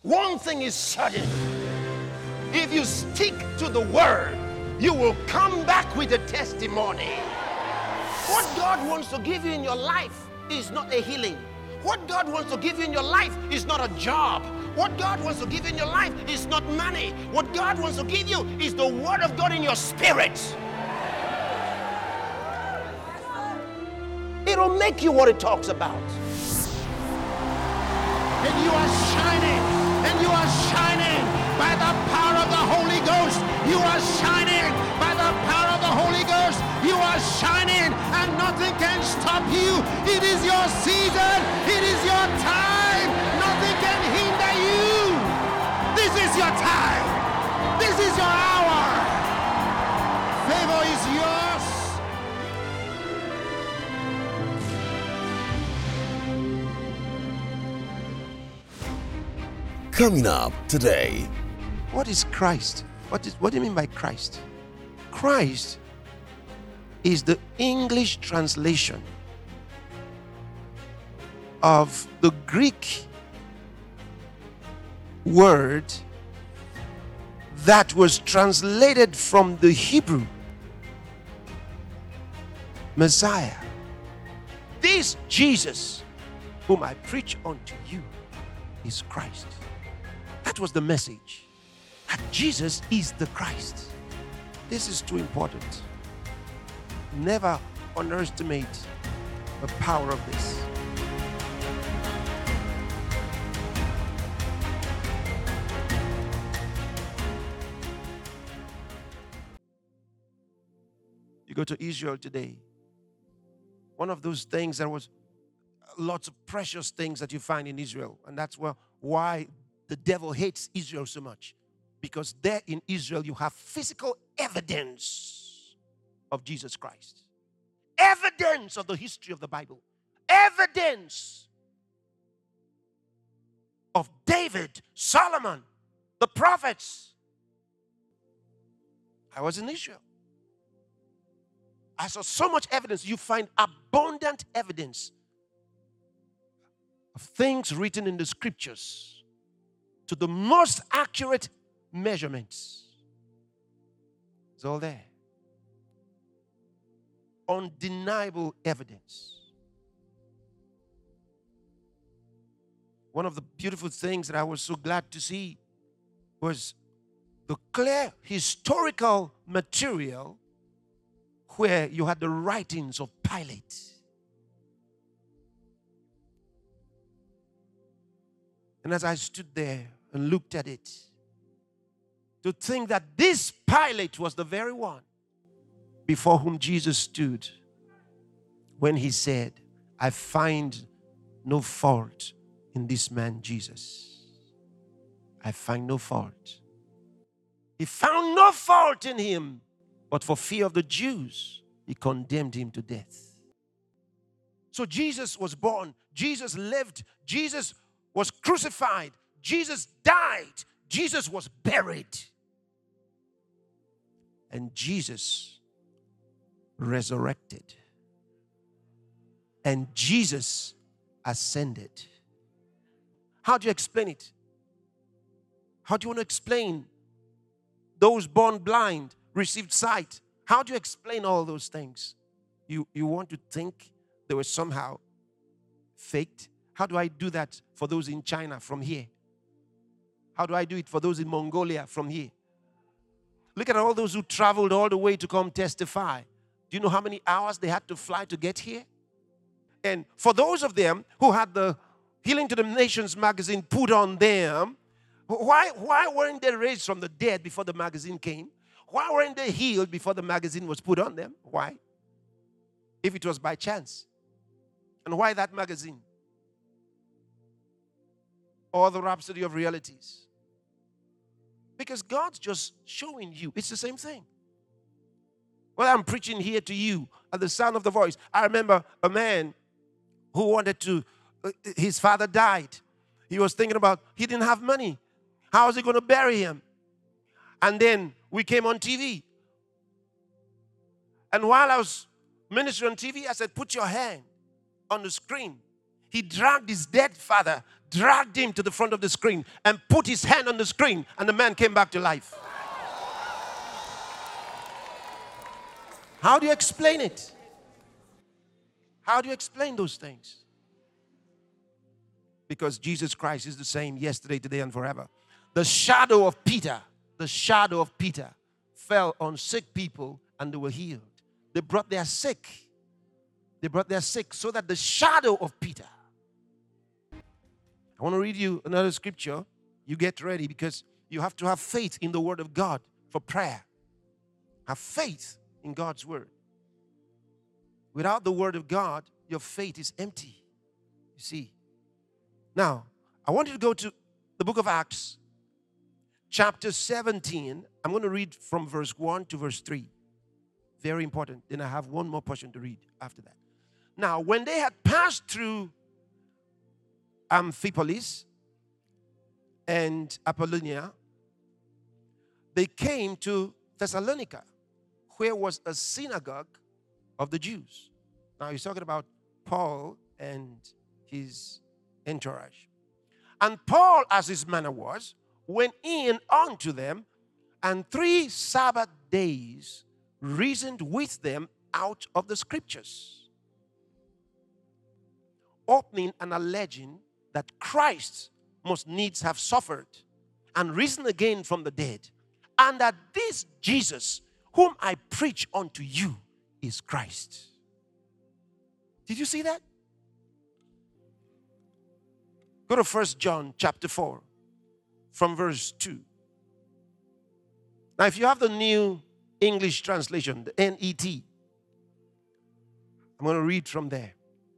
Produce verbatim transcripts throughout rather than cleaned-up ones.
One thing is certain. If you stick to the word, you will come back with a testimony. What God wants to give you in your life is not a healing. What God wants to give you in your life is not a job. What God wants to give you in your life is not money. What God wants to give you is the word of God in your spirit. It'll make you what it talks about. And you are shining, and you are shining by the power of the Holy Ghost. You are shining by the power of the Holy Ghost. You are shining, and nothing can stop you. It is your season. It is your time. Nothing can hinder you. This is your time. This is your hour. Favor is yours. Coming up today. What is Christ? What is what do you mean by Christ? Christ is the English translation of the Greek word that was translated from the Hebrew Messiah. This Jesus whom I preach unto you is Christ. That was the message. That Jesus is the Christ. This is too important. Never underestimate the power of this. You go to Israel today. One of those things, there was lots of precious things that you find in Israel. And that's where, why the devil hates Israel so much. Because there in Israel you have physical evidence of Jesus Christ. Evidence of the history of the Bible. Evidence of David, Solomon, the prophets. I was in Israel. I saw so much evidence. You find abundant evidence of things written in the scriptures to the most accurate measurements. It's all there. Undeniable evidence. One of the beautiful things that I was so glad to see was the clear historical material where you had the writings of Pilate. And as I stood there and looked at it, to think that this Pilate was the very one before whom Jesus stood when he said, I find no fault in this man Jesus. I find no fault. He found no fault in him, but for fear of the Jews, he condemned him to death. So Jesus was born, Jesus lived, Jesus was crucified, Jesus died, Jesus was buried, and Jesus resurrected, and Jesus ascended. How do you explain it? How do you want to explain those born blind received sight? How do you explain all those things? You, you want to think they were somehow faked? How do I do that for those in China from here? How do I do it for those in Mongolia from here? Look at all those who traveled all the way to come testify. Do you know how many hours they had to fly to get here? And for those of them who had the Healing to the Nations magazine put on them, why, why weren't they raised from the dead before the magazine came? Why weren't they healed before the magazine was put on them? Why? If it was by chance. And why that magazine? Or the Rhapsody of Realities? Because God's just showing you. It's the same thing. Well, I'm preaching here to you at the sound of the voice. I remember a man who wanted to, his father died. He was thinking about, he didn't have money. How was he going to bury him? And then we came on T V. And while I was ministering on T V, I said, put your hand on the screen. He dragged his dead father, dragged him to the front of the screen, and put his hand on the screen, and the man came back to life. How do you explain it? How do you explain those things? Because Jesus Christ is the same yesterday, today, and forever. The shadow of Peter, the shadow of Peter fell on sick people and they were healed. They brought their sick. They brought their sick so that the shadow of Peter. I want to read you another scripture. You get ready because you have to have faith in the word of God for prayer. Have faith in God's word. Without the word of God, your faith is empty. You see. Now, I want you to go to the book of Acts, chapter seventeen. I'm going to read from verse one to verse three. Very important. Then I have one more portion to read after that. Now, when they had passed through Amphipolis and Apollonia, they came to Thessalonica, where was a synagogue of the Jews. Now, he's talking about Paul and his entourage. And Paul, as his manner was, went in unto them, and three Sabbath days reasoned with them out of the scriptures, opening and alleging that Christ must needs have suffered and risen again from the dead, and that this Jesus, whom I preach unto you, is Christ. Did you see that? Go to First John chapter four, from verse two. Now, if you have the New English Translation, the N E T, I'm going to read from there.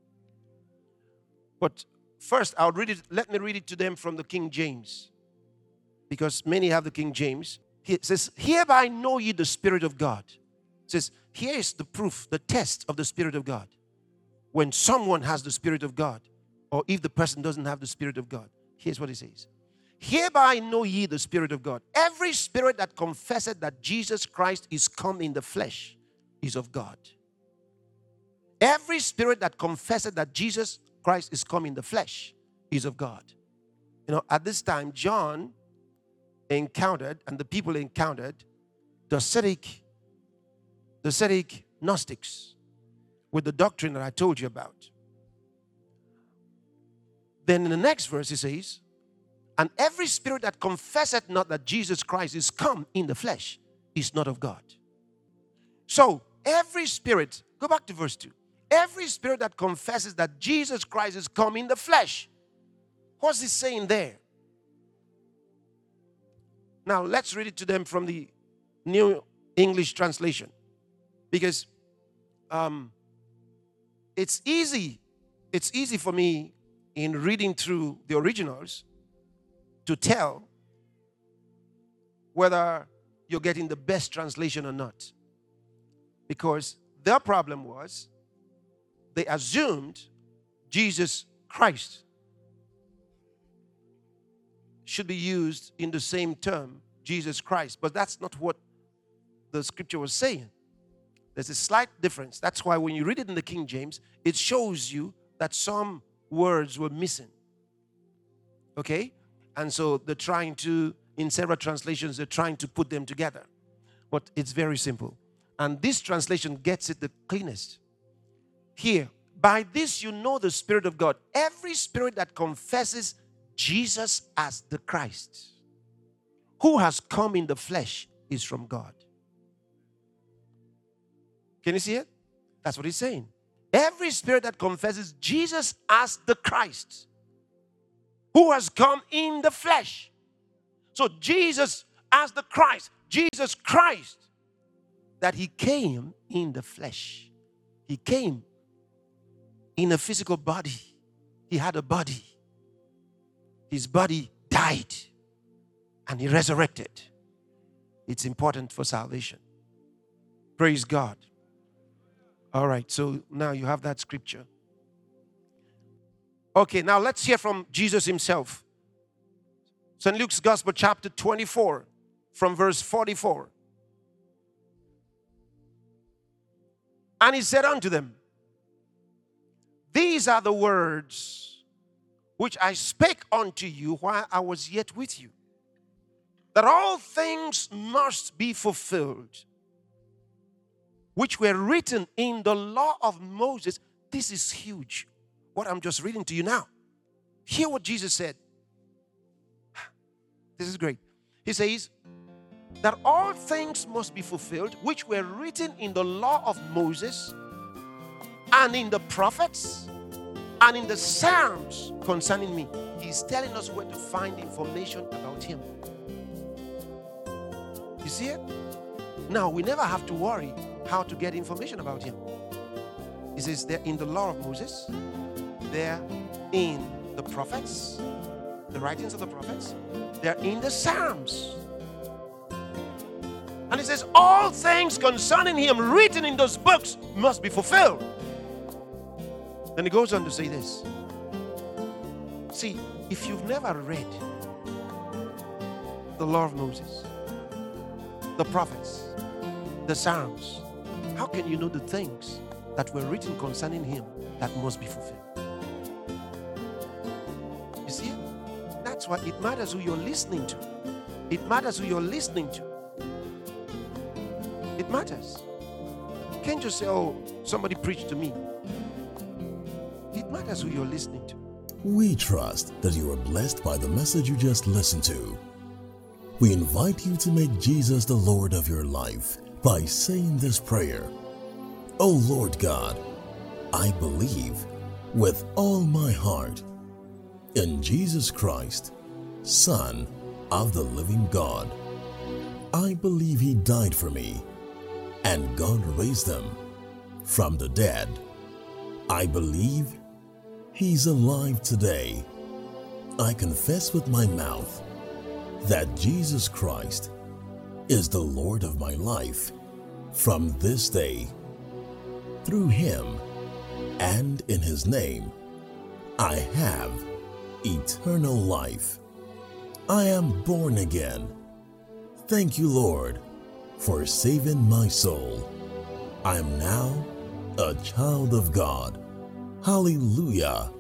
But first, I'll read it. Let me read it to them from the King James, because many have the King James. It says, "Hereby know ye the Spirit of God." It says, here is the proof, the test of the Spirit of God. When someone has the Spirit of God, or if the person doesn't have the Spirit of God, here's what it says. "Hereby know ye the Spirit of God. Every spirit that confesseth that Jesus Christ is come in the flesh is of God." Every spirit that confesseth that Jesus Christ is come in the flesh is of God. You know, at this time, John encountered, and the people encountered, the ascetic, the ascetic Gnostics with the doctrine that I told you about. Then in the next verse it says, "And every spirit that confesseth not that Jesus Christ is come in the flesh is not of God." So every spirit, go back to verse two. Every spirit that confesses that Jesus Christ is come in the flesh. What's he saying there? Now let's read it to them from the New English Translation. Because um, it's easy, it's easy for me in reading through the originals to tell whether you're getting the best translation or not. Because their problem was they assumed Jesus Christ should be used in the same term, Jesus Christ. But that's not what the scripture was saying. There's a slight difference. That's why when you read it in the King James, it shows you that some words were missing. Okay? And so they're trying to, in several translations, they're trying to put them together. But it's very simple. And this translation gets it the cleanest. Here, by this you know the Spirit of God. Every spirit that confesses Jesus as the Christ, who has come in the flesh, is from God. Can you see it? That's what he's saying. Every spirit that confesses Jesus as the Christ, who has come in the flesh. So Jesus as the Christ, Jesus Christ, that he came in the flesh. He came in a physical body. He had a body. His body died and he resurrected. It's important for salvation. Praise God. All right, so now you have that scripture. Okay, now let's hear from Jesus himself. Saint Luke's Gospel, chapter twenty-four, from verse forty-four. "And he said unto them, These are the words which I spake unto you while I was yet with you, that all things must be fulfilled, which were written in the law of Moses. This is huge, what I'm just reading to you now. Hear what Jesus said. This is great. He says that all things must be fulfilled, which were written in the law of Moses and in the prophets and in the Psalms concerning me. He's telling us where to find information about him. You see it? Now, we never have to worry how to get information about him. He says they're in the law of Moses, they're in the prophets, the writings of the prophets, they're in the Psalms. And he says all things concerning him written in those books must be fulfilled. Then he goes on to say this. See, if you've never read the law of Moses, the prophets, the Psalms, how can you know the things that were written concerning him that must be fulfilled? You see it? That's why it matters who you're listening to. It matters who you're listening to. It matters. You can't just say, oh, somebody preached to me. It matters who you're listening to. We trust that you are blessed by the message you just listened to. We invite you to make Jesus the Lord of your life by saying this prayer. Oh Lord God, I believe with all my heart in Jesus Christ, Son of the living God. I believe He died for me and God raised Him from the dead. I believe He's alive today. I confess with my mouth that Jesus Christ is the Lord of my life from this day. Through Him and in His name, I have eternal life. I am born again. Thank you, Lord, for saving my soul. I am now a child of God. Hallelujah.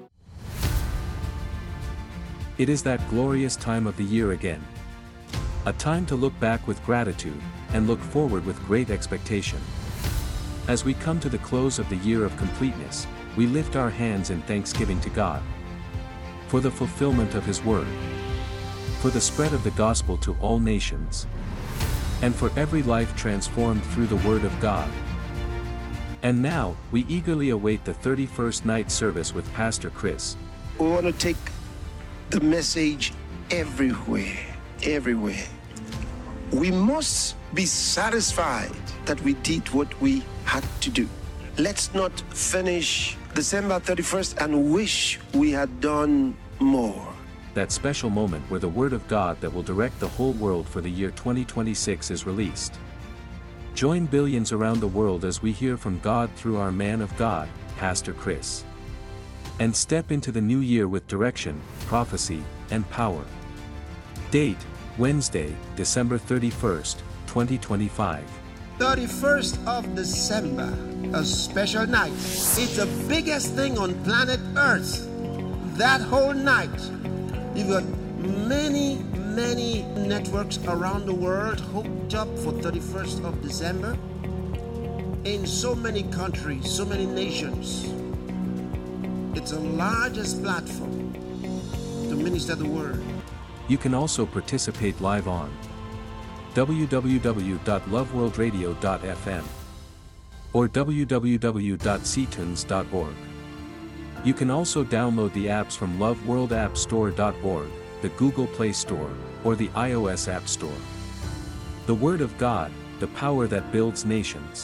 It is that glorious time of the year again. A time to look back with gratitude and look forward with great expectation. As we come to the close of the year of completeness, we lift our hands in thanksgiving to God for the fulfillment of His word, for the spread of the gospel to all nations, and for every life transformed through the word of God. And now, we eagerly await the thirty-first night service with Pastor Chris. We want to take the message everywhere, everywhere. We must be satisfied that we did what we had to do. Let's not finish December thirty-first and wish we had done more. That special moment where the Word of God that will direct the whole world for the year twenty twenty-six is released. Join billions around the world as we hear from God through our man of God, Pastor Chris. And step into the new year with direction, prophecy, and power. Date, Wednesday, December thirty-first, twenty twenty-five. thirty-first of December, a special night. It's the biggest thing on planet Earth. That whole night, you've got many, many networks around the world hooked up for thirty-first of December. In so many countries, so many nations. It's the largest platform to minister the word. You can also participate live on w w w dot love world radio dot f m or w w w dot c tunes dot org. You can also download the apps from love world app store dot org, the Google Play Store, or the iOS App Store. The Word of God, the power that builds nations.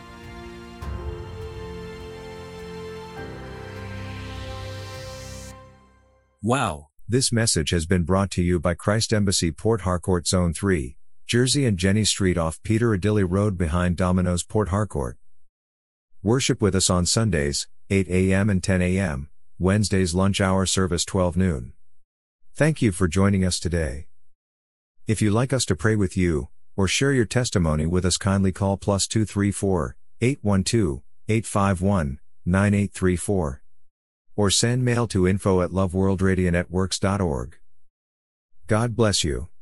Wow! This message has been brought to you by Christ Embassy Port Harcourt Zone three, Jersey and Jenny Street off Peter Adilli Road behind Domino's Port Harcourt. Worship with us on Sundays, eight a m and ten a m, Wednesdays lunch hour service twelve noon. Thank you for joining us today. If you'd like us to pray with you, or share your testimony with us, kindly call plus two three four, eight one two, eight five one, nine eight three four. Or send mail to info at loveworldradionetworks dot org. God bless you.